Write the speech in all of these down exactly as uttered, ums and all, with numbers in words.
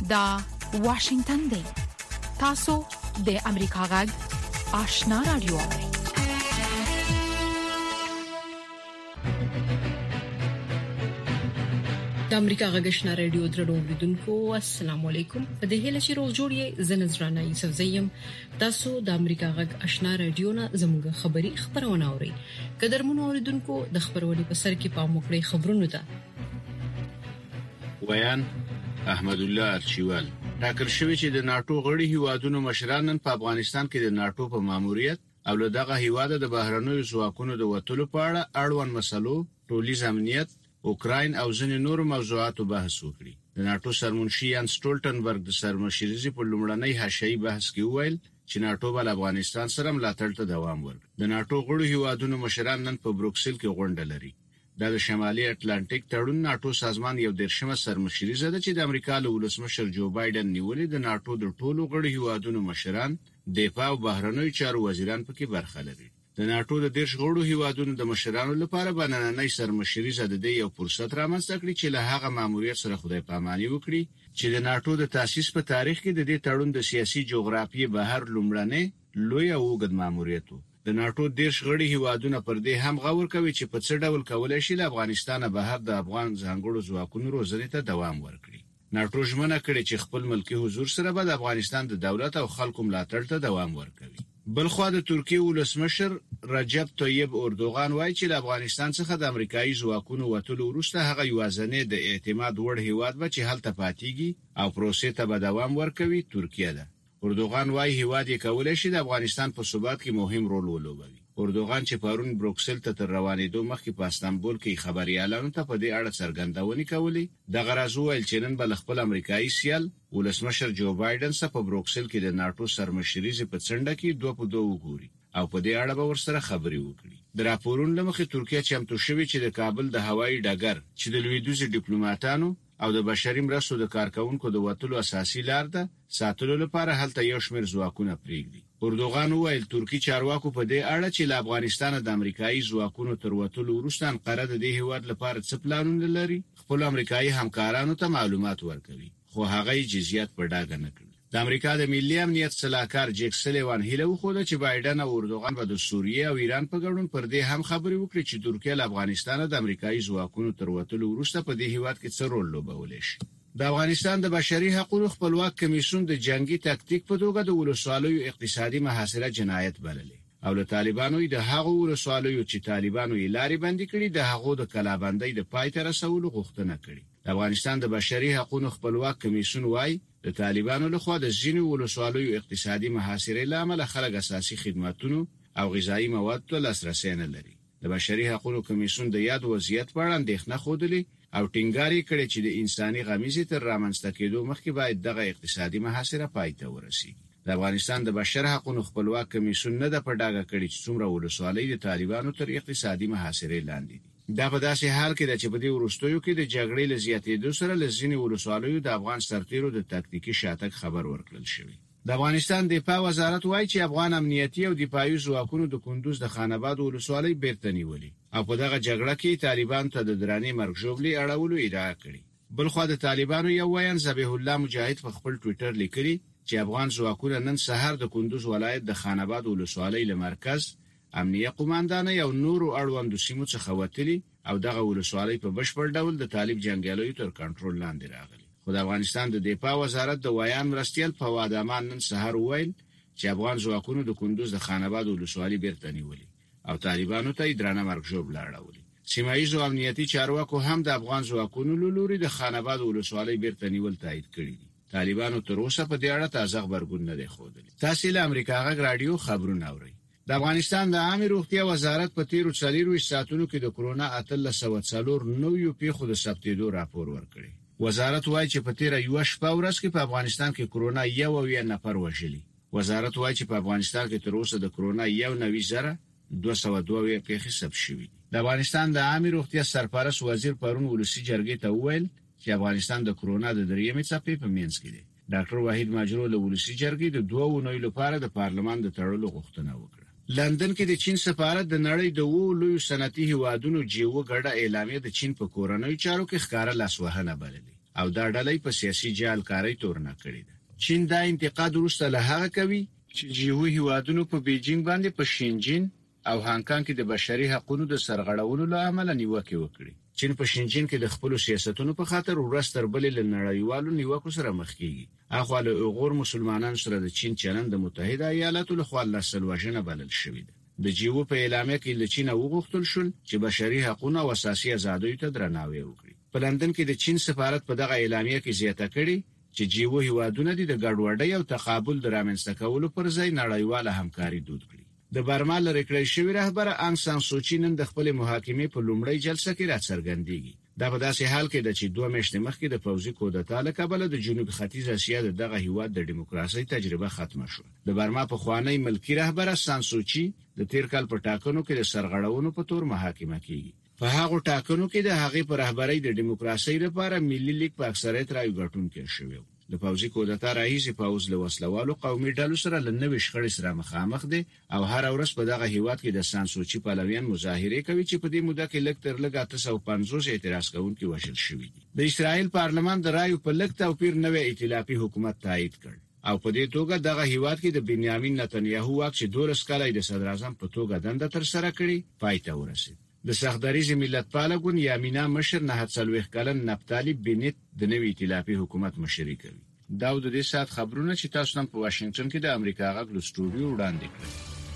دا واشنگتن دی. تاسو د امریکا غږ آشنا رادیو. د امریکا غږ آشنا رادیو درنو اوریدونکو السلام علیکم. په دې هله چې روغ جوړ یې زنزرانه یوسف زیم. تاسو د امریکا غږ آشنا رادیو نه زموږ خبری خبرونه اورئ. قدرمنو اوریدونکو د خبرونې په سر کې پام وکړئ خبرونه ده. ویان احمد الله ارچیوال ټاکل شوی چې د ناتو غړي هیوادونو مشران په افغانستان کې د ناتو په ماموریت او له دغه هیواده د بهرنیو ځواکونو د وټلو په اړه اړوند مسلو ټولیز امنیت اوکراین او ځینې نور موضوعاتو بحث وکړي. د ناتو سرمنشي یان سټولټنبرګ د سرمشريزي په لومړنۍ حاشیه‌ای بحث کې وویل چې ناتو بل افغانستان سره ملاتړ ته دوام ورکړي. د ناتو غړو هیوادونو مشران نن په بروکسل کې غونډه لري. د شمالي اټلانټیک تړون ناتو سازمان یو درشمه سرمشريزه ده چې د امریکا له ولسمشر جو بایدن نیولې د ناتو د ټولو غړو هیوادونو مشران دفاع او بهرنیو چارو وزیران پکې برخه لري. د ناتو د دیرش غړو هیوادونو د مشرانو لپاره بنننۍ سرمشريزه د دې یو فرصت رامنځته کړی چې له هغه ماموریت سره خدای پاماني وکړي چې د ناتو د تاسیس په تاریخ کې د دې تړون د سیاسي جغرافیې بهر لومړنۍ لوی او اوږد ماموریت و. د ناتو دیرش غړي هیوادونه پر دې هم غور کوي چې په څه ډول کولای شي له افغانستان بهر د افغان ځانګړو ځواکونو روزنې ته دوام ورکړي. ناتو ژمنه کړې چې خپل ملکی حضور سره به د افغانستان د دولت او خلکو ملاتړ ته دوام ورکوي. بلخوا د ترکیه ولسمشر رجب طیب اردوغان وایي چې د افغانستان څخه د امریکایي ځواکونو وټلو وروسته هغه یوازنې د اعتماد وړ هیواد به چې هلته پاتېږي او پروسې ته به دوام ورکوي ترکیه ده. اردوغان وایي هیواد یې کولای شي د افغانستان په ثبات کې مهم رول ولوبوي. اردوغان چې پرون بروکسل ته تر روانېدو مخکې په استانبول کې خبريالانو ته په دې اړه څرګندونې کولې. د غرض ویل چې نن بل خپل امریکایي سیال ولسمشر جو بایدن سره په بروکسل کې د ناتو سرمشريزي په څنډه کې دوه په دوه وګوري او په دې اړه به ورسره خبري وکړي. د راپورونو لمخې ترکیه چمتو شوې چې د کابل د هوایي ډګر چې د لویدوزي ډیپلوماټانو او د بشري مرستو د کارکونکو د وټلو اساسي لار ده ساتلو لپاره هلته یو شمېر ځواکونه پریږدي. اردوغان وویل ترکی چارواکو په دې اړه چې له افغانستان د امریکایي ځواکونو تر وټلو وروسته انقره د دې هیواد لپاره څه پلانونه لري خپل امریکایي همکارانو ته معلومات ورکوي خو هغه جزئیات په ډاګه نه کړي. د امریکا د ملي امنیت صلاحکار جیک سلیوان هیله وخوده چې بایدن او اردوغان به د سوریه او ایران په ګډون پر دې هم خبرې وکړي چې ترکیه له افغانستان د امریکایي ځواکونو تر وټلو وروسته په دې هیواد کې څه رول لوبولی شي. د افغانستان د بشري حقوقو خپلواک کمیسیون د جنگي تاکتیک په توګه د ولسوالیو اقتصادي محاصره جنایت بللې او له طالبانو د هغو ولسوالیو چې طالبانو یې لارې بندي کړي د هغو د کلابندۍ د پای ته رسولو غوښتنه کړې. د افغانستان د بشري حقوقو خپلواک کمیسیون وايي د طالبانو لخوا د ځینو ولسوالیو اقتصادي محاصره لامل خلک اساسي خدماتونو او غذایی مواد ته لاسرسي نه لري. د بشري حقوقو کمیسیون د یاد وضعیت په اړه اندېښنه خوده او ټینګاری کړي چې د انساني غمیزې تر رامنځته کېدو مخکې باید دغه اقتصادي محاصره پای ته ورسیږي. د افغانستان د بشري حقوقو خپلواک کمیسیون نه د پډاګه کړي چې څومره ولسوالۍ د طالبانو تر اقتصادي محاصره لاندې دي. دا په داسې حال کې چې په دې وروستیو کې د جګړې لزیاتېدو سره لزینې ولسوالیو د افغان سرتیرو د تاکتیکي شاتګ خبر ورکړل شوی. د افغانستان دفاع وزارت وایي چې افغان امنیتي او دفاعي ځواکونو د کندوز د خانباد ولسوالۍ بیرته نیولې او په دغه جګړه کې طالبان ته د دراني مرګ ژوبلې اړولو ادعا کړې. بلخوا د طالبانو یو ویان ذبیح الله مجاهد په خپل ټوئیټر لیکلي چې افغان ځواکونه نن سهار د کندوز ولایت د خانباد ولسوالۍ له مرکز امنیه قوماندانه یو نورو اړوندو سیمو څخه وتلي او دغه ولسوالۍ په بشپړ ډول د طالب جنگیالیو تر کنټرول لاندې راغلي. خو د افغانستان د دفاع وزارت د ویان مرستیال فواد امان نن سهار وویل چې افغان ځواکونو د کندوز د خانباد ولسوالۍ بیرته نیولې او طالبانو ته درانه مرګ ژوبله اړولې. سیمه ییزو امنیتي چارواکو هم د افغان ځواکونو له لوري د خانباد ولسوالۍ بیرته نیول تایید کړي دي. طالبانو تر اوسه په دې اړه تازه خبرګون نه دی خوندلی. تاسو له امریکا غږ رادیو خبرونه اورئ. د افغانستان د عامه روغتیا وزارت په تیرو څلورو ساعتونو کې د کرونا اتلس سوه څلور نویو پیښو د ثبتېدو راپور ورکړی. وزارت وایي چې په تیره یو شپه ورځ کې په افغانستان کې کرونا یو اویا نفر وژلي. وزارت وایي چې په افغانستان کې تر اوسه د کرونا یو نوي زره دوه سوه دوه پیښې ثبت شوې. د افغانستان د عامه روغتیا سرپرست وزیر پرون ولسی جرګې ته وویل چې افغانستان د کرونا د دریمې څپې په منځ کې دی. ډاکټر وحید ماجرو له ولسی جرګې د دوه اونیو لپاره د پارلمان د تړلو غوښتنه وکړه. لندن کې د چین سفارت د نړۍ د وو لوی صنعتي هیوادونو جیو ګډه اعلامیه د چین په کورنۍ چارو کې ښکارا لاسوهنه بللې. او دا ډلې په سیاسي جال کاری تورنه کړې ده. چین دا انتقاد وروسته له هغه کوي چې جیو هیوادونو په بیجینګ باندې په شینجین او هانګ کانګ کې د بشري حقوقو د سرغړونو له امله نیوکه وکړي. چین په شینجین کې د خپل سیاستونو په خاطر ورستر بلې له نړیوالو نیوکو سره مخ کیږي. اخو له اوغور مسلمانانو سره د چین چلند د متحده ایالاتو له خوا لسل وژنه بلل شوې ده. د جیو په اعلامیه کې له چین وغوښتل شول چې بشري حقوقو او اساسي آزادیو ته درناوی وکړي. په لندن کې د چین سفارت په دغه اعلامیه کې زیاته کړي چې جیو هیوادونه د ګډوډۍ او تقابل د رامنځته کولو پر ځای نړیواله همکاري دود کړي. د برما لري کړی شوی رهبر انګ سان سوچی نن د خپل محاکمې په لومړۍ جلسه کې راڅرګندېږي. دا په داسې حال کې د چې دوه میاشتې مخکې د پوځي کودتا له کبله د جنوب ختیځ اسیا د دغه هیواد د دیموکراسي تجربه ختمه شو. د برما په خوانی ملکی رهبر سان سوچی د تیر کال په ټاکنو کې د سرغړونو په تور محاکمه کیږي. په هغه ټاکنو کې د هغې پر رهبرۍ د دیموکراسي لپاره ملي لیگ په اکثریت رایو ګټونکي شوی. د پوځي کودتا راهیسې پوځ له وسلوالو قومي ډلو سره لنوي شخړې سره مخامخ دي او هر ورځ په دغه هیواد کې د سان سوچي پلویان مظاهره کوي چې په دې موده کې لږ تر لږه اته سوه پنځوس اعتراض کوونکي وژل شوي دي. د اسرائیل پارلمان د رایو په لږ توپیر نوې ائتلافي حکومت تایید کړ او په دې توګه دغه هیواد کې د بنیامین نتنیاهو واک چې دولس کاله د صدر اعظم په توګه دنده تر سره کړې پای ته ورسید. د سختدریز ملت پالګون یامینا مشر نه هڅلوخ کلن نپتالی بنت د نوې ائتلافي حکومت مشري کوي. دا د دې سات خبرونه چې تاسو نن په واشنگټن کې د امریکا غږ له سټوډیو وړاندې کړل.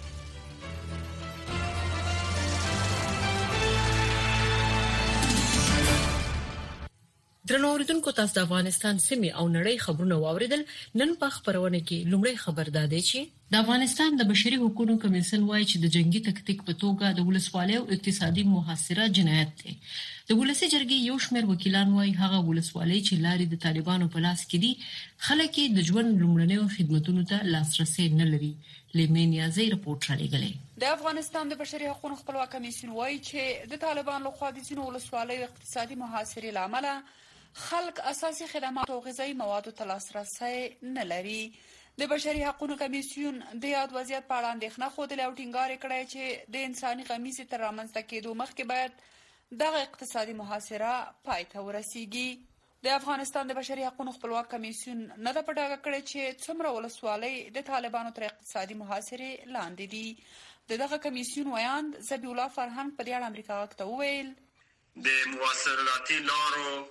درنو اوریدونکو، تاسو د افغانستان سیمه او نړۍ خبرونه واوریدل. نن په خبرونه کې لومړی خبر دادې چې د افغانستان د بشري حقوقو کمیسیون وایي چې د جنگي تکتیک په توګه د ولسوالۍ او اقتصادي محاصره جنایت دی. د ولسی جرګې یو شمېر وکیلان وایي هغه ولسوالۍ چې لاري د طالبانو په لاس کې دي خلک د ژوند لومړنیو خدماتو ته لاسرسي نه لري. لیمینیا زی رپورټ را لګلې. د افغانستان د بشري حقوقو خپلواک کمیسیون وایي چې د طالبان لخوا د ځینو ولسوالۍ او اقتصادي محاصرې لامل خلک اساسي خدمات او غذایی موادو ته لاسرسي نه لري. د بشري حقوقو کمیسیون د یاد وضعیت په اړه اندېښنه خوده او ټینګار کړی چې د انساني غمیزې تر رامنځته کېدو مخکې باید دغه اقتصادي محاصره پای ته ورسیږي. د افغانستان د بشري حقوقو خپلواک کمیسیون نه د پټاګه کړی چې څومره ولسوالۍ د طالبانو تر اقتصادي محاصره لاندې دي. دغه کمیسیون ویاند زبی الله فرهنګ په دې اړه امریکا ته وویل د مواصلاتي لارو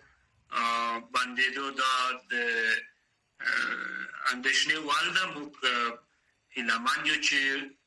بندیدو دا د اندیشنې والده موږ هیلهمند یو چې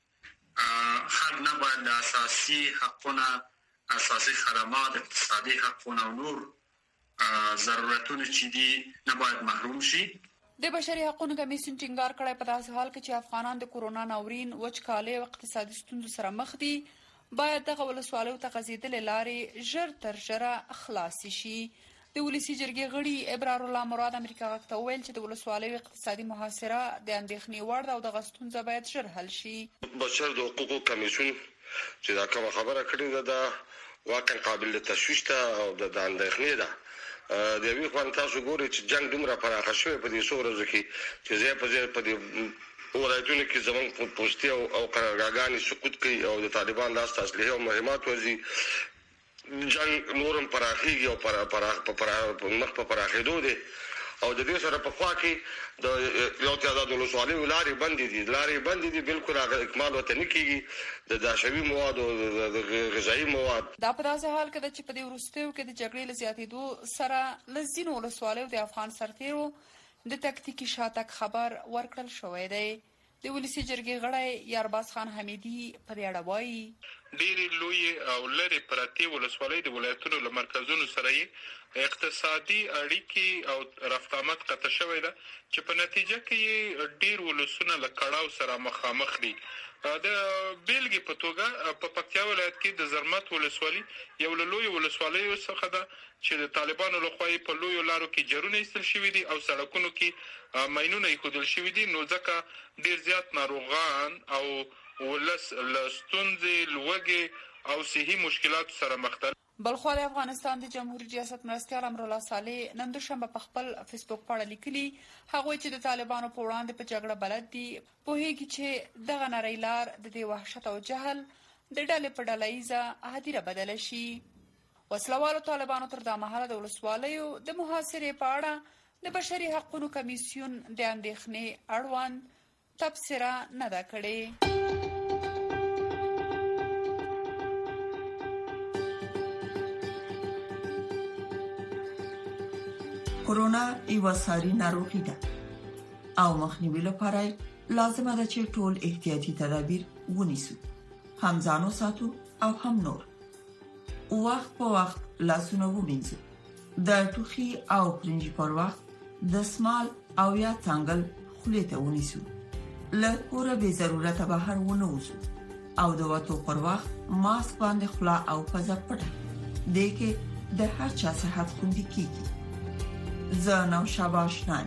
خلک نه باید د اساسي حقونه، اساسي خدمات، اقتصادي حقونه او نور ضرورتونه چې دي نه باید محروم شي. د بشري حقوقو کمیسیون ټینګار کړی په داسې حال کې چې افغانان د کورونا ناورین، وچکالۍ او اقتصادي ستونزو سره مخ دي باید دغه ولسوالیو ته غځېدلې لارې ژر تر ژره خلاصې شي. د ولسی جرګې غړي ابرار الله مراد امریکا غږ ته وویل چې د ولسوالیو اقتصادي محاصره د اندېښنې وړ ده او د غستونزه باید ژر حل شي. بشر د حقوقو کمیسیون چې دا کومه خبره کړې ده دا واقعا قابل تشویش ده او د اندېښنې ده. د یوې خوا تاسو ګورئ چې جنگ دومره پراخه شوی په دې څو ورځو کې چې ځای په ځای په دې ولایتونو کې زموږ پوستي او قرارګاهګانې سقوط کوي او د طالبان لاس ته اسلحې او مهمات وځي. جنگ نورم پراخیږي او پر پراخ په مخ په پراخېدو دي او د دې سره په خوا کې د یو تعداد ولسوالیو لارې بندې دي لارې بندې دي بالکل هغه اکمال وته نه کیږي. د داشوي مواد او د غذایی مواد دا په داسې حال کې چې په دې وروستیو کې د جګړې له زیاتېدو سره لزینو ولسوالیو د افغان سرتیرو د تکتیکي شاتګ خبر ورکړل شوی دی. د ولسی جرګې غړی یارباز خان حمیدي په دې اړه وایي ډېرې لوی او لرې پرتې ولسوالۍ د ولایتونو له مرکزونو سره یې اقتصادي اړیکې او رفت آمد قطع شوی ده چې په نتیجه کې ډېر ولسونه له کړاو سره مخامخ دي. د بیلګې په توګه په پکتیا ولایت کې د زرمت ولسوالي یو له لویو ولسوالیو څخه ده چې د طالبانو لخوا په لویو لارو کې جرونه ایستل شوي دي او سړکونو کې ماینونه ایښودل شوي دي، نو ځکه ډېر زیات ناروغان او ولس له ستونزې، لوږې او صحي مشکلاتو سره مخ دي. بلخو د افغانستان د جمهوریت ریاست مرستیال امرالله صالح نن دوشنبه په خپل فیسبوک پاڼه لیکلي هغه چې د طالبانو په وړاندې په جګړه بلد دي پوهیږي چې دغه نری لار د دې وحشت او جهل د ډلې په ډله ایزه هدیره بدله شي. وسلوالو طالبانو تر دا مهاله د ولسوالیو د محاصرې په اړه د بشري حقوقو کمیسیون د اندېښنې اړوند تبصره نه ده کړې. کرونا یو ساري ناروغي ده او مخنیوي لپاره لازمه ده چې ټول احتیاطي تدابیر ونیسو، هم ځانو ساتو او هم نور. وخت په وخت لاسونه ومینځو، د ټوخي او پرنجي پر وخت د سمال او یا څنګل خولې ته ونیسو، له کوره به ضرورت بهر ونه وځو او د وټو پر وخت ماسک باندې خلا او پزه پټه دې کې د هر چا صحت خوندي کیږي. زه نوشابه آشنایم.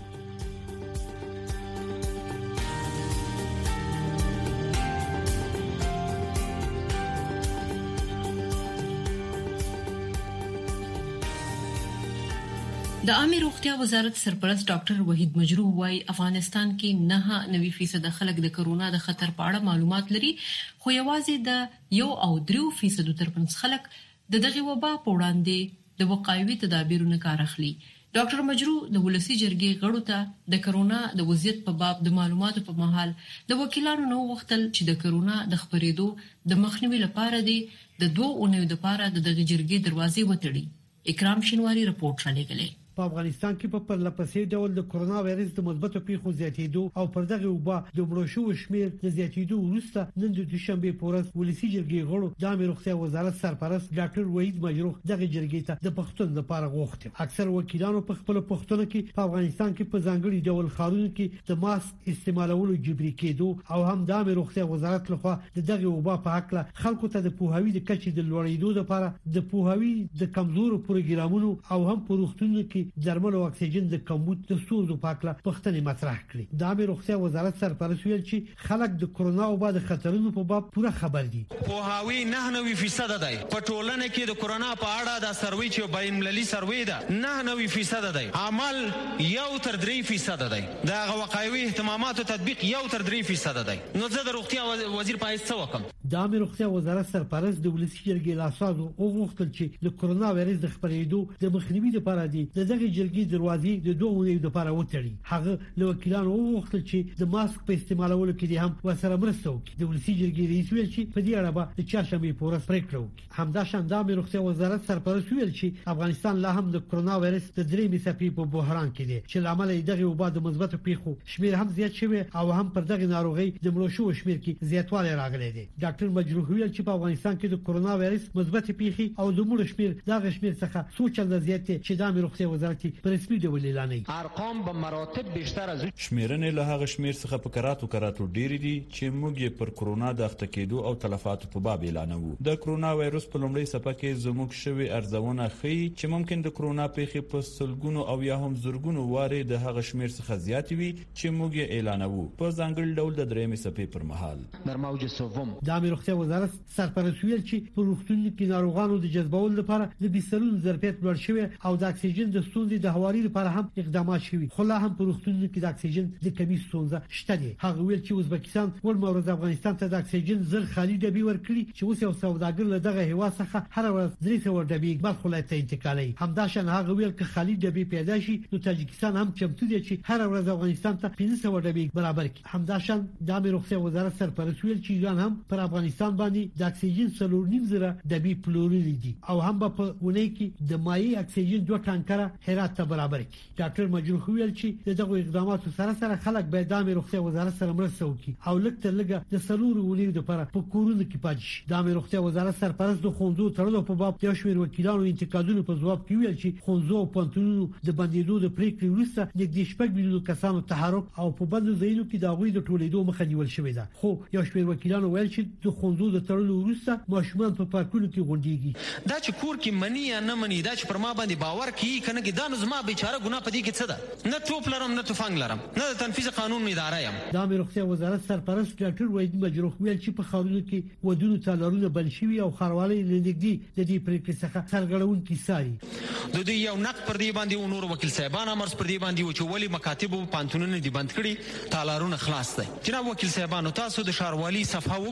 د عامه روغتیا وزارت سرپرست ډاکټر وحید مجروح وايي افغانستان کې نه نوي فیصد خلک د کرونا د خطر په اړه معلومات لري، خو یوازې د یو او درې فیصد ترمنځ خلک د دغه وبا په وړاندې د وقایوي تدابیرونو کار اخلي. ډاکټر مجروح د ولسی جرګې غړو ته د کرونا د وضعیت په باب د معلوماتو په مهال د وکیلانو نو وختل چې د کرونا د خبرېدو د مخنیوي لپاره د دوه اونیو لپاره د دغه جرګې دروازې وتړي. اکرام شینواری رپورټ را لګلې. په افغانستان کې په پرلپسې ډول د کرونا وایرس د مثبتو پیښو زیاتېدو او پر دغه وبا د مړو شو شمیر د زیاتېدو وروسته نن د دوشنبه پورز ولسی جرګې غړو د عامه روغتیا وزارت سرپرست ډاکټر وحید مجروح دغه جرګې ته د پښتون لپاره غوښتي. اکثر وکیلانو په خپل پښتون کې په افغانستان کې په ځانګړي ډول خارونو کې د ماسک استعمالولو جبري کېدو او هم د عامه روغتیا وزارت لخوا د دغه وبا په اړه خلکو ته د پوهاوی د کچې د لوړېدو لپاره د پوهاوی د کمزورو پروګرامونو او هم پروختونو کې درمل او اکسیجن د کمبود د ستونزو په اړه پوښتنې مطرح کړې. د عامه روغتیا وزارت سرپرست ویل چې خلک د کرونا او د خطرونو په باب پوره خبر دي. پوهاوی نه نوي فیصد دی په ټولنه کې د کرونا په اړه د سروي چې بین المللي سروي ده نه نوي فیصد دی، عمل یو تر درې فیصد دی، د وقایوي اهتماماتو تطبیق یو تر درې فیصد دی. نو زه د روغتیا وزیر په حیث څه وکم؟ د عامه روغتیا وزارت سرپرست د ولسی جرګې لاسازو او غوښتل چې د کرونا وایرس د خپرېدو د مخنیوي لپاره دي د دغه جرګې دروازې د دوه اونیو لپاره وتړي. هغه له وکیلانو وغوښتل چې د ماسک په استعمالولو کې هم ورسره مرسته وکړي. د ولسی جرګې رئیس ویل چې په دې اړه به د چهارشنبه په ورځ پریکړه وکړي. همداشان د عامه روغتیا وزارت سرپرست ویل چې افغانستان لا هم د کرونا وایرس د درې میثاقي په بحران کې دی چې لامل یې دغه وبا د مثبتو پیښو شمیر هم زیات شوی او هم پر دغه ناروغي د مړو شو شمیر کې زیاتوالی راغلی دی. ډاکټر مجروح ویل چې په افغانستان کې د کرونا وایرس مثبت پیښې او د مړو شمیر دغه شمیر څخه څو چنده زیات دي چې د عامه روغتیا وزارت په رسمي ډول اعلان کړي. ارقام به مراتب بیشتر از شمیرنې له هغه شمیر څخه په کراتو کراتو ډیر دي چې موږ یې پر کرونا د اخته کېدو او تلفاتو په باب اعلانوو. د کرونا وایرس په لومړۍ څپه کې زموږ شوی ارزونه ښيي چې ممکن د کرونا پیښې په سلګونو او یا هم زرګونو واره د هغه شمیر څخه زیات وي چې موږ یې اعلانوو په ځانګړي ډول د درېمې څپې پر مهال. در موج سوم د عامه روغتیا وزارت سرپرست ویل چې په روغتونونو کې ناروغانو د جذبولو لپاره د بسترونو ظرفیت لوړ شوی او د اکسیجن د ستونزې د هواري لپاره هم اقدامات شوي، خو لا هم په روغتونونو کې د اکسیجن د کمی ستونزه شته دي. هغه ویل چې ازبکستان ول مورز افغانستان ته د اکسیجن زر خالي ډبي ورکړي چې اوس یو سوداګر له دغه هوا څخه هر ورځ درې سوه ډبي بلخ ولایت ته انتقالوي. همداشان هغه ویل چې خالي ډبي پیدا شي نو تاجکستان هم چمتو دی چې هر ورځ افغانستان ته پنځه سوه ډبي برابر کړي. همداشان د عامه روغتیا وزارت سرپرست ویل چې ایران هم پر افغانستان باندې د اکسیجن څلور نیم زره ډبي پلورلي دي او هم په ونې کې د مایع اکسیجن دوه ټانکره هرات ته برابر کړي. ډاکټر مجروح ویل چې دغه اقداماتو سره سره خلک باید د عامه روغتیا وزارت سره مرسته وکړي او لږ تر لږه د سلور ونیو لپاره په کورونو کې پاتې شي. د عامه روغتیا وزارت سرپرست د خونځو تړلو په باب د شمیر وکیلانو انتقادونو په ځواب کې ویل چې خونځو او پانتونونو د بندیدو د پریکړې وروسته نږدې شپږ میلیونه کسانو تحرک او په بند ځایونو کې د هغوی د ټولېدو مخه نیول شوې ده. خو یو شمیر وکیلانو ویل چې د خونځو د تړلو وروسته ماشومان په پارکونو کې غونډېږي. دا چې کور کې منی یا نه منی دا چې پر ما باندې باور کوي کنه کې دا نو زما بیچاره ګناه پدې کې څه ده؟ نه ټوپ لرم نه تفنګ لرم نه د تنفيذ قانون اداره یم. د عامه روغتیا وزارت سرپرست ډاکټر وحید مجروح ویل چې په خاورونو کې ودونو تالارونه بل شوي او خاروالۍ لنګدي د دې پریکړې څخه سرغړونکي ساري. د دې یو نقد پر دې باندې او نور وکیل صاحبان امرس پر دې باندې و چې ولی مکاتب او پانتونونه دي بند کړي تالارونه خلاص دي. جناب وکیل صاحبانو تاسو د شاروالۍ صفحه وګورئ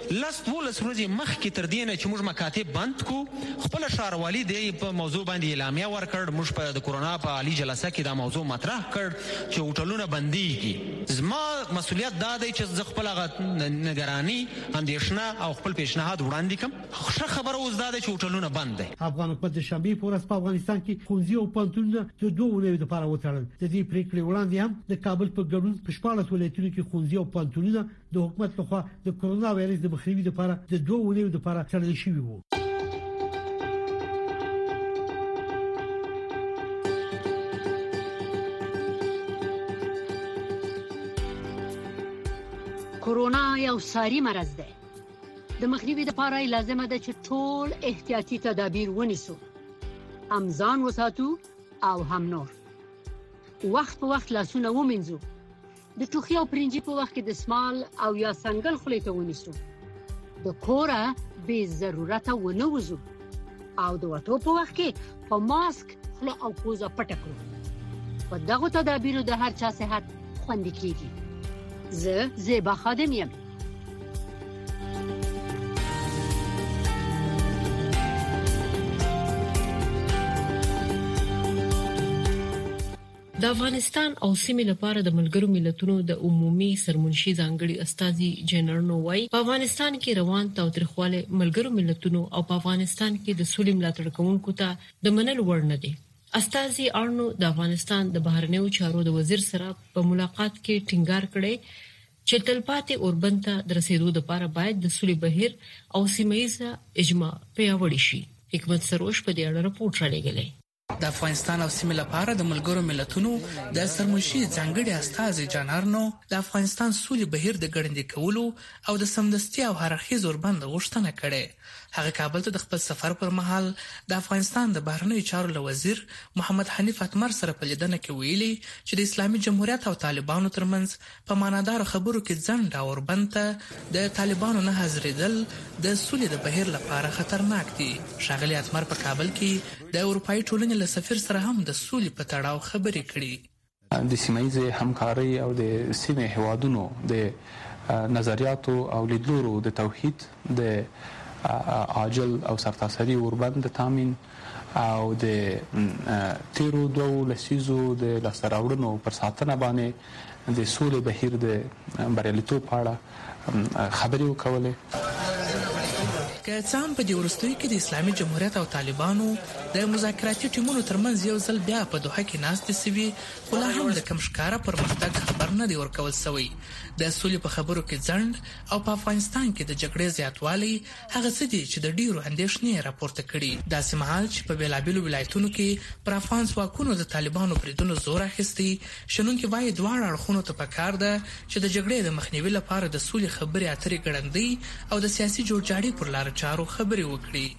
لاس دولس ورځې مخکې تر دې نه چې موږ مکاتب بند کو خپل ښاروالي د په موضوع باندې اعلامیه ورکړ. موږ په د کرونا په عالی جلسه کې دا موضوع مطرح کړ چې هوټلونه بنديږي. زما مسؤلیت دا دی چې زه خپل نگرانی اندېښنه او خپل پیشنهاد وړاندې کوم. ښه خبره اوس دا ده چې هوټلونه بند دي. افغان حکومت د شنبې په ورځ په افغانستان کې ښوونځي او پوهنتونونه د دوه اونیو لپاره وتړل. د دې پریکړې وړاندې هم د کابل په ګډون په شپاړس ولایتونو کې ښوونځي او پوهنتونونه د حکومت لخوا د کرونا وایرس د مخنیوي لپاره د دوه اونیو لپاره تړل شوي وو. کرونا یو ساري مرض دی. د مخنیوي لپاره لازمه ده چې ټول احتیاطي تدابیر ونیسو. هم ځان وساتو او هم نور. وخت په وخت لاسونه ومینځو. د ټوخي او پرنجي په وخت کې د سمال او یا څنګل خولې ته ونیسو. د کوره بې ضرورته ونه وځو او د وټو په وخت کې په ماسک خوله او پوزه پټه کړو. په دغه تدابیرو د هر چا صحت خوندي کیږي. زه زیبا خادم یم. د افغانستان او سیمې لپاره د ملګرو ملتونو د عمومي سرمنشي ځانګړي استاذي جنرال نووي په افغانستان کې روان تاوتریخواله ملګرو ملتونو او په افغانستان کې د سولې ملاتړ کوونکو ته د منل وړ نه دي. استاذي ارنو د افغانستان د بهرنیو چارو د وزیر سره په ملاقات کې ټینګار کړی چې تلپاتې اوربند ته د رسیدو لپاره باید د سولې بهیر او سیمه‌ییزه اجماع پیاوړی شي. حکمت سروش په دې اړه راپورټ رالیږلی. د افغانستان او سیمې لپاره د ملګرو ملتونو د سرمنشي ځانګړي استازي جان ارنو د افغانستان سولې بهیر د ګړندې کولو او د سمدستي او هررخیز اوربند غوښتنه کړې. هغه کابل ته د خپل سفر پر مهال د افغانستان د بهرنیو چارو له وزیر محمد حنیف اتمر سره په لیدنه کې ویلي چې د اسلامي جمهوریت او طالبانو ترمنځ په معنادار خبرو کې ځنډ او اوربند ته د طالبانو نه حاضرېدل د سولې د بهیر لپاره خطرناک دي. ښاغلي اتمر په کابل کې د اروپאי ټولنې له سفیر سره هم د سولې په تړاو خبرې کړې. د سیمه‌ییزې همکارۍ او د سیمې هیوادونو د نظریاتو او لیدلورو د توحید د عاجل او سرتاسري اوربند د تامین او د تیرو دوو لسیزو د لاسته راوړنو پر ساتنه باندې د سولې بهیر د بریالیتوب په اړه خبرې وکولې. که څه هم په دې وروستیو کې د اسلامي جمهوریت او طالبانو د مذاکراتي ټیمونو ترمنځ یو ځل بیا په دوحه کې ناستې سوي، خو لا هم د کوم ښکاره پرمختګ خبر نه دی ورکول سوی. د سولې په خبرو کې ځنډ او په افغانستان کې د جګړې زیاتوالی هغه څه دي چې د ډیرو اندېښنې راپورته کړي. داسې مهال چې په بېلابېلو ولایتونو کې پر افغان ځواکونو د طالبانو بریدونو زور اخیستی، شنونکي وایي دواړه اړخونو ته پکار ده چې د جګړې د مخنیوي لپاره د سولې خبرې اترې ګړندۍ او د سیاسي جوړجاړي پر لار چارو خبرې وکړي.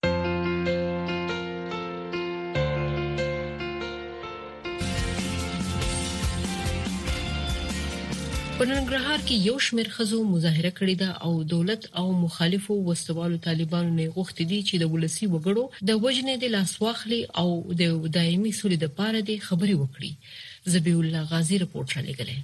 په ننګرهار کې یو شمېر ښځو مظاهره کړې ده او دولت او مخالفو وسوالو طالبانو نه غوښتي دي چې د ولسی وګړو د وجنې د لاسواخلي او د دایمي سولې د پاره د خبرې وکړي. زبیح الله غازی رپورټ را لګلې.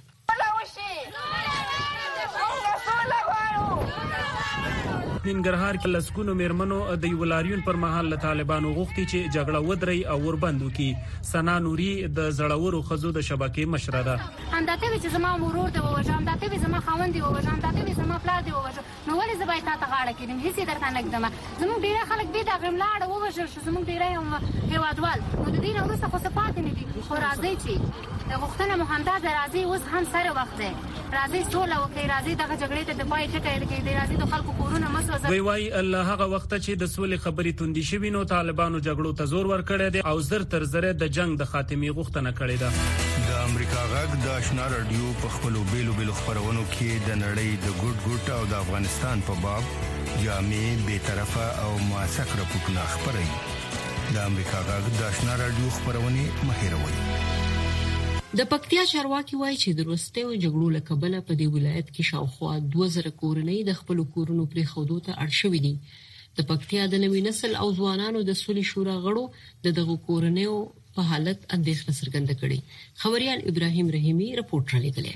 ننګرهار کې لسګونو میرمنو د یولاریون پر مهال له طالبانو غوښتي چې جګړه ودري او وربندو کی. سنا نوري د زړورو خزو د شبکې مشره ده. انداته چې زما مرور دی ووجه، انداته چې زما خوند دی ووجه، انداته چې زما پلار دی ووجه، نو ولې زبای تا ته غاړه کړم؟ هیڅ درته نه کړم. زموږ ډیره خلک به دا غملاړه ووجه شو، زموږ ډیره هیوادوال نو د دې نه وروسته خو صفات نه دي. خو راځي چې غوښتنه مو همدا ده، راځي اوس هم سره وخت دی، راځي سوله وکړي، راځي دغه جګړې ته د پای ټکی لګي، راځي د خلکو کورونه مسو. وی وای الله هغه وخت چې د سولې خبرې توندې شوي نو طالبانو جګړو ته زور ورکړی دی او زر تر زره د جنگ د خاتمي غوښتنه کړې ده. د امریکا غږ د آشنا رادیو په خپلو بیلو بیلو خبرونو کې د نړۍ د ګډ ګډ او د افغانستان په باب جامع بے طرفه او موثق راپورټونه خبري. د امریکا غږ د آشنا رادیو خبرونه مهیروي. د پکتیا چارواکي وایي چې د وروستیو جګړو له کبله په دې ولایت کې شاوخوا دوه زره کورنۍ د خپل کورونو پرې خودو ته اړ شوې دي. د پکتیا د نوي نسل او ځوانانو د سولې شورا غړو د دغه کورنۍ په حالت اندېښنه څرګنده کړې. خبريال ابراهيم رحیمي رپورټ را لګلې.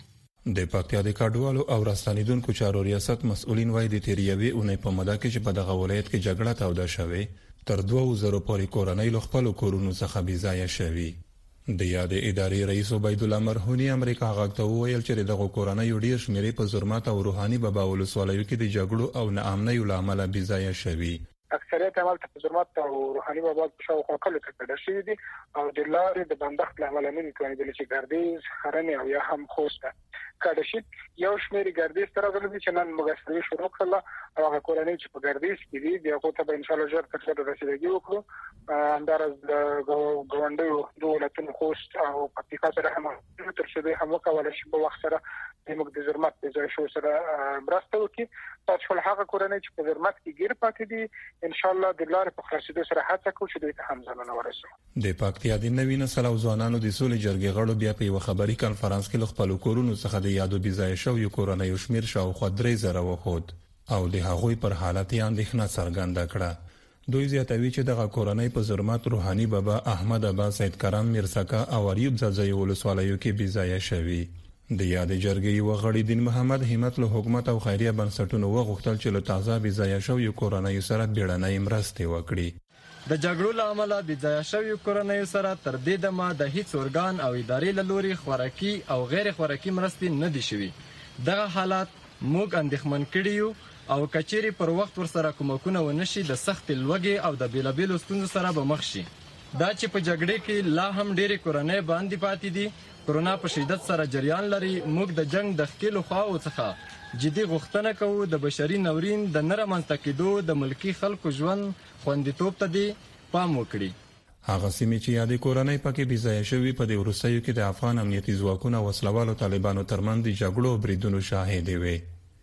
د پکتیا د کډوالو او راستنیدونکو چارو ریاست مسؤلین وایي د تیریوي اونۍ په مده کې چې په دغه ولایت کې جګړه توده شوه تر دوه زره پورې کورنۍ له خپل کورونو څخه بې ځایه شوي. د یاد ادارې رئیس عبید الله مرهونی امریکا غاکته ویل چې دغه کورنۍ ډیر شمیرې په زرمات او روحاني بابا ولسوالیو کې د جګړو او ناامنۍ لامل بې ځایه شوي. اکثریت عمل ته زرمات او روحاني بابا په شاوخوا کلو کې پیدا شوي دي او د لارې د بندښت لامل نه کېږي چې ګردیز خرنه او یا هم خوسته کډشت یو شمېر ګردیز تر غلې چې نن موږ سره شروع کړل او هغه کورنۍ چې په ګردیز کې دي د هغه ته به ان شاء الله ژر تر ژره رسیدګي وکړو انداز د ګوندونو دولتونو خوست او پکتیکا سره هم تر څو به هم کولای شي په وخت سره د موږ د زرمات د ځای شو سره مرسته وکړي تاسو هغه کورنۍ چې په زرمات کې ګیر پاتې دي ان شاء الله د لارې په خلاصېدو سره هڅه کوو چې دوی ته هم ځانونه ورسوي. د پکتیا د نوي نسل او ځوانانو د سولې جرګې غړو بیا په یو خبري کانفرنس کې خپل کورونو څخه د یادو بيځای شو یو کورنۍ شمیر شاوخوا درې زره وخود او د هغوی پر حالت یې اندېښنه څرګنده کړه. دوی زیاتوي چې دغه کورنۍ په زرمات روحاني بابا احمد ابا سید کرام میرسکا او ایوب زازی ولسوالیو کې بيځای شوي. د یاد جرګې وغړي دین محمد همت له حکومت او خیریه بنسټونو وغوښتل چې له تازه بيځای شو یو کورنۍ سره بیړنۍ مرستې وکړي. د جګړو لامل بيځای شوی کورنۍ سره تر دې دمه د هیڅ اورګان او ادارې له لوري خوراکي او غیر خوراکي مرستې نه دي شوي. دغه حالات موږ اندېښمن کړي او کچېری پر وخت ورسره کومکونه ونشي د سخت لوګي او د بیلابیلو ستونزو سره به مخ شي. دا چې په جګړې کې لا هم ډېری کورنۍ باندې پاتې دي کرونا په شدت سره جریان لري. موږ د جنگ د خکېلو خواو څخه جدي غوښتنه کوو د بشري ناورین د نه رامنځته کېدو د ملکي خلکو ژوند خوندیتوب ته دې پام وکړي. هغه سیمې چې یادې کورنۍ پکې بيځای شوي په دې وروستیو کې د افغان امنیتي ځواکونو او وسلوالو طالبانو ترمنځ د جګړو او بریدونو شاهدې وي.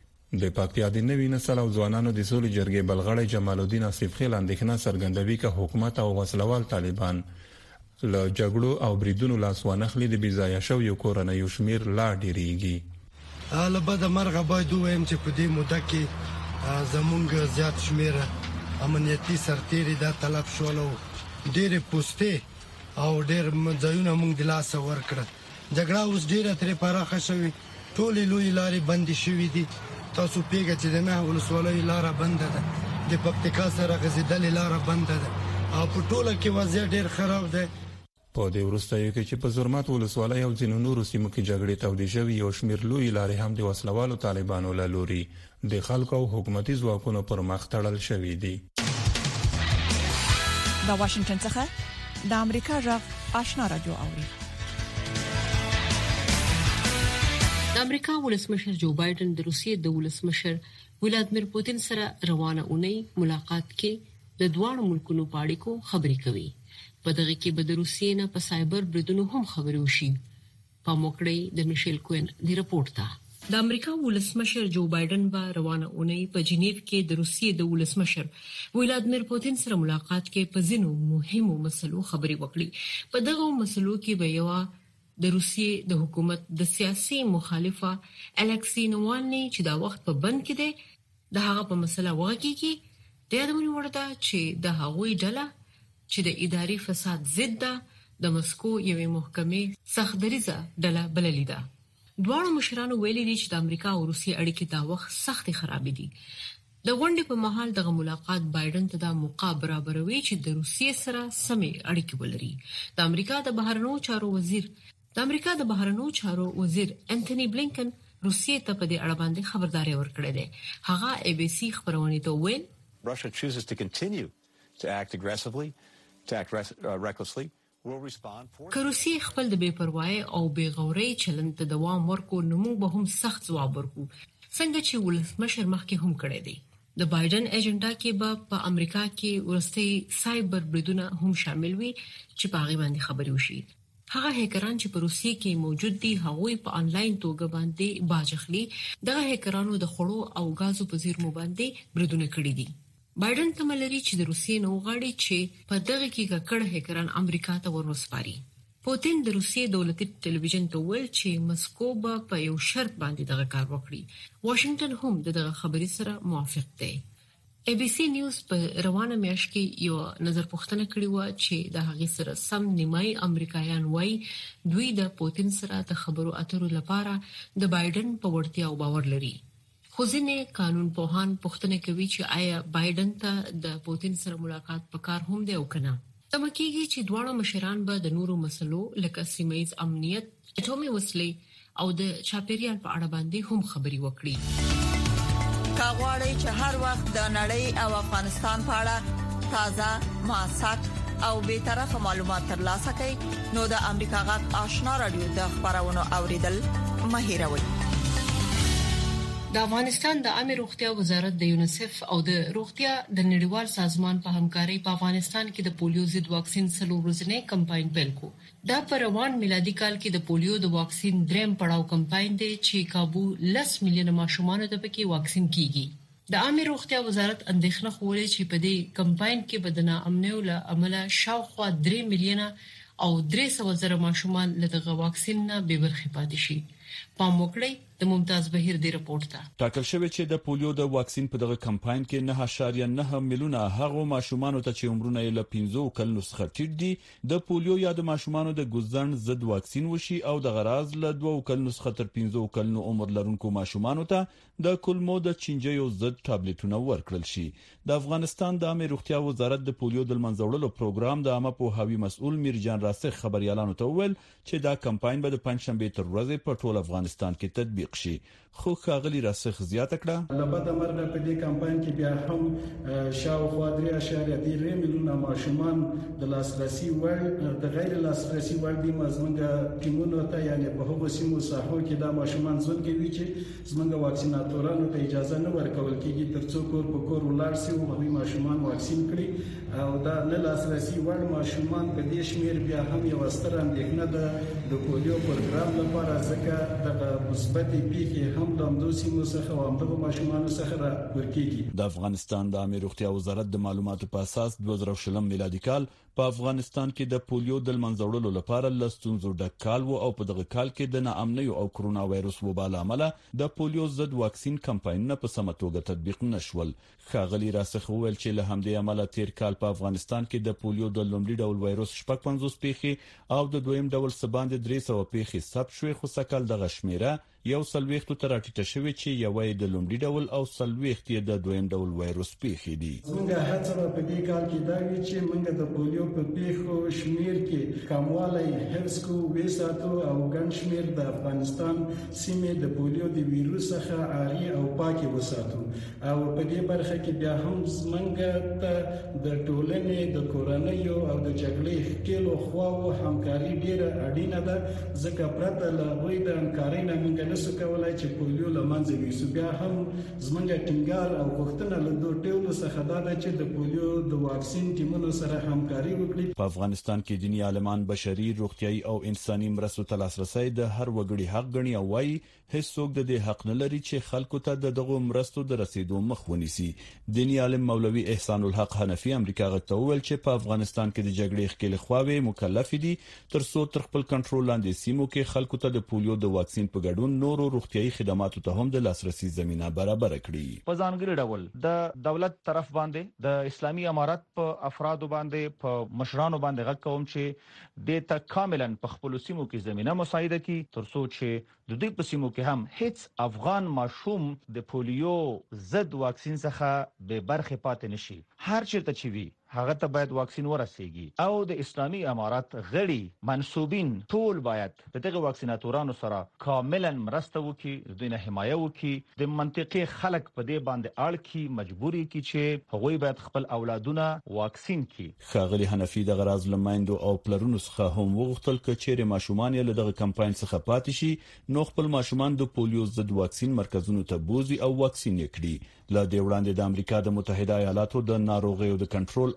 د پکتیا د نوي نسل او ځوانانو د سولې جرګې بلغړی جمال الدین اصف خیل اندېښنه څرګندوي چې حکومت او وسلوال طالبان له جګړو او بریدونو لاس وانخلي د بيځای شو یو کورنۍ شمیر لا ډیریږي. البته د مرغه باید وایم چې په دې موده کې زمونږ زیات شمیر امنیتي سرتیري دا طلب شولو ډېر پوسټه او ډېر ځایونه موږ د لاس ورکړه. جګړه اوس ډېره ترې پراخه شوې ټولې لوی لارې بندې شوې دي. تاسو پیګه چې د نه ولسوالۍ لار بند ده د پکتیکا سره غزیدلې لار بند ده او په ټوله کې وضعیت ډېر خراب ده. په دې وروستیو کې چې په زرمات ولسوالۍ او ځینو نورو سیمو کې جګړې تودې شوې یو شمېر لوی لارې هم د وسلوالو طالبانو له لوري د خلکو او حکومتي ځواکونو پر مخ تړل شوې دي. د واشنگټن څخه د امریکا غږ آشنا رادیو اوري. د امریکا ولسمشر جو بایدن د روسیې د ولسمشر ولادیمیر پوتین سره روانه اونۍ ملاقات کې د دوه ملکونو په اړیکو خبرې کوي. په دغه کې به د روسیې نه په سایبر بریدونو هم خبرې وشي. په موکړې د میشل کوین دی رپورت ته د امریکا ولسمشر جو بایدن به روانه اونۍ په جنیو کې د روسیې د ولسمشر ولادیمیر پوتین سره ملاقات کې په ځینو مهمو مسلو خبرې وکړي. په دغه مسلو کې به یو د روسیې د حکومت د سیاسي مخالفه الکسی نوالني چې دا وخت په بند کې دی د هغه په مسله وغږیږي. د یادونه ورته چې د هغوی ډله چې د اداري فساد ضد ده د مسکو یوې محکمې سختدریزه ډله بللې ده. دوه مشرانو ویلي دي چې د امریکا او روسیې اړیکې دا وخت سخت خراب دي. د غونډې په مهال دغه ملاقات بایدن ته د موقع برابروي چې د روسیې سره سمې اړیکې ولري. د امریکا د بهرنیو چارو وزیر د امریکا د بهرنیو چارو وزیر انټونی بلینکن روسیې ته په دې اړه باندې خبرداري ورکړې ده. هغه ای بي سي خبرونه ته ویل Russia chooses to continue to act aggressively, to act uh, recklessly, will respond for که روسیې خپل د بې پروايي او بې غوري چلند ته دوام ورکو نو موږ به هم سخت ځواب ورکو څنګه چې ولسمشر مخکې هم کړی دی. د بایدن ایجنډا کې به په امریکا کې ورستي سایبر بریدونه هم شامل وي چې په هغه باندې خبرې وشي. هغه هکران چې په روسیې کې موجود دي هغوی په انلاین توګه باندې باج اخلي. دغه هکرانو د خړو او غازو په زیرمو باندې بریدونه کړي دي. بایدن تملري چې د روسیې نو غاړي چې په دغه کې ککړ هکران امریکا ته ورسپاري. پوتین د روسیې دولتي ټلویزیون ته ویل چې مسکو به په یو شرط باندې دغه کار وکړي. واشنگټن هم دغه خبرې سره موافق دی. ای بي سي نیوز په روانه میاشت کې یو نظر پوښتنه کړې و چې د هغې سره سم نیمای امریکایان وایي دوی د پوتین سره د خبرو اترو لپاره د بایدن په وړتیا او باور لري. خو ځینې قانون پوهان پوښتنه کوي چې آیا بایدن ته د پوتین سره ملاقات پکار هم دی او کنه. تمه کېږي چې دواړه مشران به د نورو مسلو لکه سیمه ییز امنیت، اټومي وسلې او د چاپیریال په اړه باندې هم خبري وکړي. کاغوري چې هر وخت د نړۍ او افغانستان په اړه تازه ماسات او به طرفه معلومات ترلاسه کړئ نو د امریکا غږ آشنا رادیو د خبرونو اوریدل مهیروي. د افغانستان د عامه روغتیا وزارت د یونیسف او د روغتیا د نړیوال سازمان په همکارۍ په افغانستان کې د پولیو ضد واکسین سلو ورځنی کمپاین پیل کو. دا پر روان میلادي کال کې د پولیو د واکسین دریم پړاو کمپاین دی چې کابو لس میلیون ماشومان ته پکې واکسین کیږي. د عامه روغتیا وزارت اندېښنه خوري چې په دې کمپاین کې بدنا امنیو له عمله شاوخوا درې میلیونه او درې سوه زره ماشومان له دغه واکسین نه بې برخې پاتې شي. پام وکړئ د ممتاز بهیر دی رپورت ته. ټاکل شوی چې د پولیو د واکسین په دغه کمپاین کې نه اشاریه نه میلیونه هغه ماشومان ته چې عمرونه یې له پنځه کلونو څخه ټیټ دي د پولیو یا د ماشومان د ګوزن ضد واکسین وشي او د غراز له دوه کلونو څخه تر پنځه کلونو عمر لرونکو ماشومان ته د کلمو د چینجیو ضد ټابلیټونه ورکړل شي. د افغانستان د عامه روغتیا وزارت د پولیو د منځوړلو پروګرام د عامه پوهاوي مسؤل میرجان راسخ خبريالانو ته وویل چې دا کمپاین به د پنځشنبه تر ورځې په ټول افغانستان کې تطبیق شي. خو ښاغلي راسخ زیاته کړه لبد مرغه په دې کمپاین کې بیا هم شاوخوا درې اشاریه درې میلیونه ماشومان د لاسرسي وړ د غیر لاسرسي وړ دي مزمنګ ټیمونو ته یعنی په هغو سیمو ساحو کې دا ماشومان ځل کوي چې زمونږ واکسیناتورانو ته اجازه نه ورکول کیږي ترڅو کور په کور ولر سي او هغوی ماشومان واکسین کړي او دا نه لاسرسي وړ ماشومان په دې شمیر بیا هم یو ستر اندېښنه ده د پولیو پروګرام لپاره ځکه د مثبت پیښې هم د امدوسي مسخه او د ماشومان څخه ورکیږي. د افغانستان د عامه روغتیا وزارت د معلوماتو په اساس دوه زره شلم میلادي کال په افغانستان کې د پولیو د منځوړلو لپاره لستونزو ډک کال او په دغه کال کې د ناامنۍ او کرونا وایروس وبا لامل د پولیو ضد واکسین کمپاینونه په سمه توګه تطبیق نشول. ښاغلي راسخ وویل چې له همدې امله تیر کال په افغانستان کې د پولیو د لومړي ډول وایروس شپږ پنځوس پیښې او د دویم ډول سباند درې سوه پیښې ثبت شوې خو سکهال دغه شمیره یو سلويختو تر اټیټه شوی چې یوې د لومړي ډول او سلويخت یې د دویم ډول وایروس پیښې دي. موږ هڅه په دې کال کې دا وی چې موږ د پولیو په پیښو شمیر کې کموالی حفظ کو وساتو او ګڼ شمیر د افغانستان سیمې د پولیو د ویروس څخه عاری او پاکي وساتو او په دې برخه کې بیا هم موږ ته د ټولنې د کورنۍ او د جګړې ښکېلو خواو همکاري ډیره اړینه ده ځکه پرته له وې د همکارۍ نه موږ نسو کولای چې پولیو لمنځه ویسو. بیا هم زمونږ ټینګار او غوښتنه له دوه ټولو څخه دا ده چې د پولیو د واکسین ټیمونو سره همکاري وکړي. په افغانستان کې دینی عالمان بشري روغتيایي او انساني مرستو ته لاسرسي د هر وګړي حق ګڼي او وايي هیڅ څوک د دې حق نه لري چې خلکو ته دغه مرستو د رسیدو مخ ونیسي. دینی عالم مولوي احسان الحق حنفي امریکا غته ویل چې په افغانستان کې د جګړې ښکېل خواوې مکلف دي ترڅو تر خپل کنټرول لاندې سیمو کې خلکو ته د پولیو د واکسین په ګډون نورو روغتيایي خدماتو ته هم د لاسرسي زمينه برابر کړي. په ځانګړي ډول د دولت طرف باندې د اسلامي امارات په افرادو باندې په مشرانو باندې غږ کوم چې د ته کاملا په خپل سیمو کې زمينه مساعده کړي ترڅو چې د دې په سیمو کې هم هیڅ افغان ماشوم د پولیو ضد واکسین څخه به برخه پاتې نشي. هر چیرته چې وي هغه ته باید واکسین ورسیږي او د اسلامي امارات غړي منسوبین ټول باید دغه واکسیناتورانو سره کاملا مرسته وکړي، د نه حمایت وکړي، د منطقي خلک په دې باندې اړ کی مجبوري کی چې هغوی باید خپل اولادونه واکسین کړي. ښاغلي حنفي د غراز لمایندو او پلرونو څخه هم وغوښتل چې چیرې ماشومان یې له دغه کمپاین څخه پاتې شي نو خپل ماشومان د پولیو ضد واکسین مرکزونو ته بوزي او واکسین یې کړي. له دې وړاندې د امریکا د متحده ایالاتو د ناروغیو د کنټرول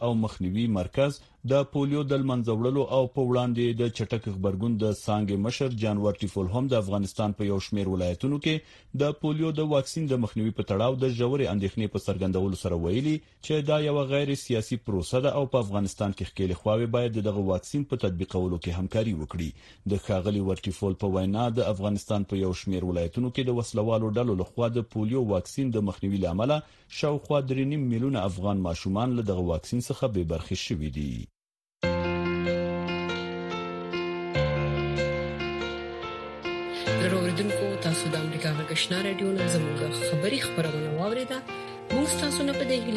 او مخنیوي مرکز د پولیو د منځوړلو او په وړاندې د چټک خبرګون د سانګې مشر جان ورټیفول هم د افغانستان په یو شمېر ولایتونو کې د پولیو د واکسین د مخنیوي په تړاو د ژورې اندېښنې په څرګندولو سره ویلي چې دا یو غیر سیاسي پروسه ده او په افغانستان کې ښکېلې خواوې باید دغه واکسین په تطبیقولو کې همکاري وکړي. د ښاغلي ورټیفول په وینا د افغانستان په یو شمېر ولایتونو کې د وسلوالو ډلو لخوا د پولیو واکسین د مخنیوي لامل شاوخوا درې نیم میلیونه افغان ماشومان له دغه واکسین څخه بې برخې شوي دي. دروردونکو تاسو د امریکا غږ آشنا رادیو نه زموږ خبري خبرونه واوریده. موږ تاسو نه پدې